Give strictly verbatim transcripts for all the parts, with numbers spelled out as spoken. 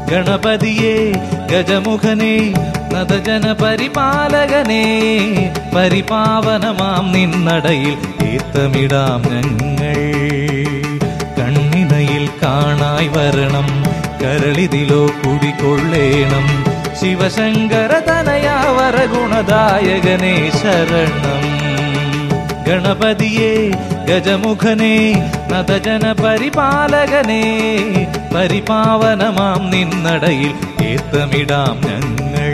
ഗണപതിയേ ഗജമുഖനേ നദജന പരിപാലകനേ പരിപാവനമാം നിന്നടയിൽ തീർത്ഥമിടാം ഞങ്ങൾ. കണ്ണിനയിൽ കാണായി വരണം കരളിതിലോ കുടികൊള്ളേണം ശിവശങ്കര തനയാവര ഗുണദായകനേ ശരണം. ഗണപതിയേ ഗജമുഖനേ നദജന പരിപാലകനേ പരിപാവനമാം നിന്നടയിൽ തീർത്ഥമിടാം ഞങ്ങൾ.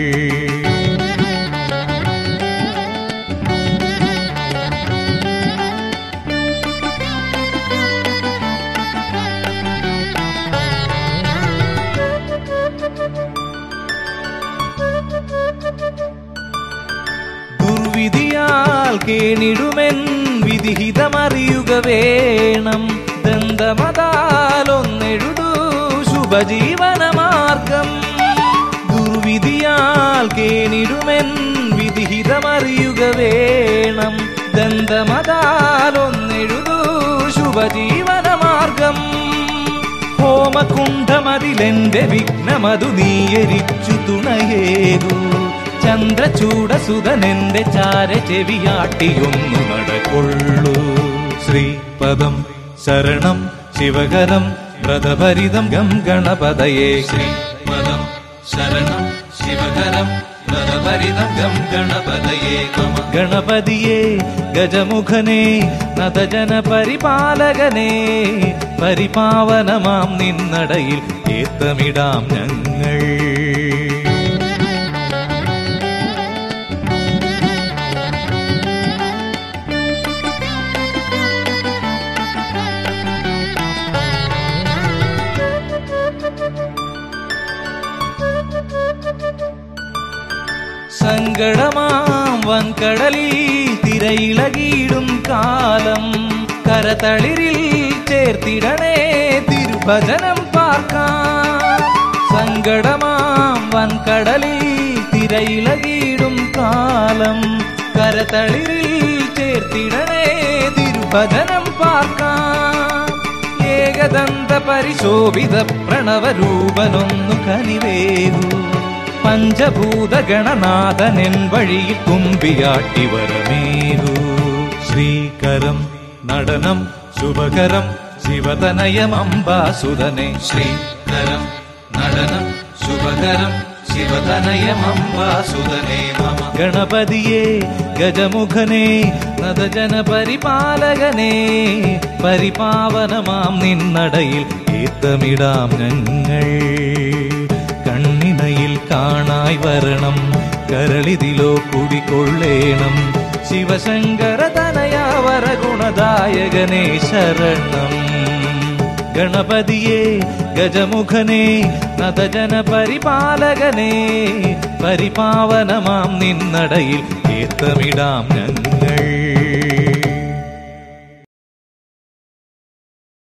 ദുർവിധിയാൽ കേണിടുമെൻ വിധിഹിതമറിയുക വേണം ദന്തമതാലൊന്നെഴുതൂ ശുഭജീവനമാർഗം. ദുർവിധിയാൽ കേണിടുമെൻ വിധിഹിതമറിയുക വേണം ദന്തമതാലൊന്നെഴുതൂ ശുഭജീവനമാർഗം. ഹോമകുണ്ഠമതിലെന്റെ വിഘ്നമതു നീയരിച്ചു തുണയേകൂ ചന്ദ്രചൂടസുതനെന്റെ ചാര ചെവിയാട്ടിയൊന്നു നടകൊള്ളൂ. ശ്രീപദം ശരണം ശിവകരം വ്രതഭരിതം ഗം ഗണപതയേ. ശ്രീപദം ശരണം ശിവകരം വ്രതഭരിതം ഗം ഗണപതയേ നമഃ. ഗണപതിയേ ഗജമുഖനേ നദജന പരിപാലകനേ പരിപാവനമാം നിന്നടയിൽ തീർത്ഥമിടാം ഞങ്ങൾ. സങ്കടമാം വൻകടലിൽ തിരയിളകിയിടും കാലം കരതളിരിൽ ചേർത്തിടണേ തിരുഭജനം പാർക്കാം. സങ്കടമാം വൻകടലിൽ തിരയിളകിയിടും കാലം കരതളിരിൽ ചേർത്തിടണേ തിരുഭജനം പാർക്കാം. ഏകദന്ത പരിശോഭിത പ്രണവരൂപനൊന്നു കനിവേകൂ പഞ്ചഭൂത ഗണനാഥനെൻ വഴിയിൽ കുമ്പിയാട്ടി വരമേകൂ. ശ്രീകരം നടനം ശുഭകരം ശിവതനയം അംബാസുതനെ. ശ്രീകരം നടനം ശുഭകരം ശിവതനയം അംബാസുതനെ മമ. ഗണപതിയേ ഗജമുഖനേ നദജന പരിപാലകനേ പരിപാവനമാം നിന്നടയിൽ തീർത്ഥമിടാം ഞങ്ങൾ. കണ്ണിനയിൽ കാണായി വരണം കരളിതിലോ കുടികൊള്ളേണം ശിവശങ്കര തനയാവര ഗുണദായകനേ ശരണം. ഗണപതിയേ ഗജമുഖനേ നദജന പരിപാലകനേ പരിപാവനമാം നിന്നടയിൽ തീർത്ഥമിടാം ഞങ്ങൾ.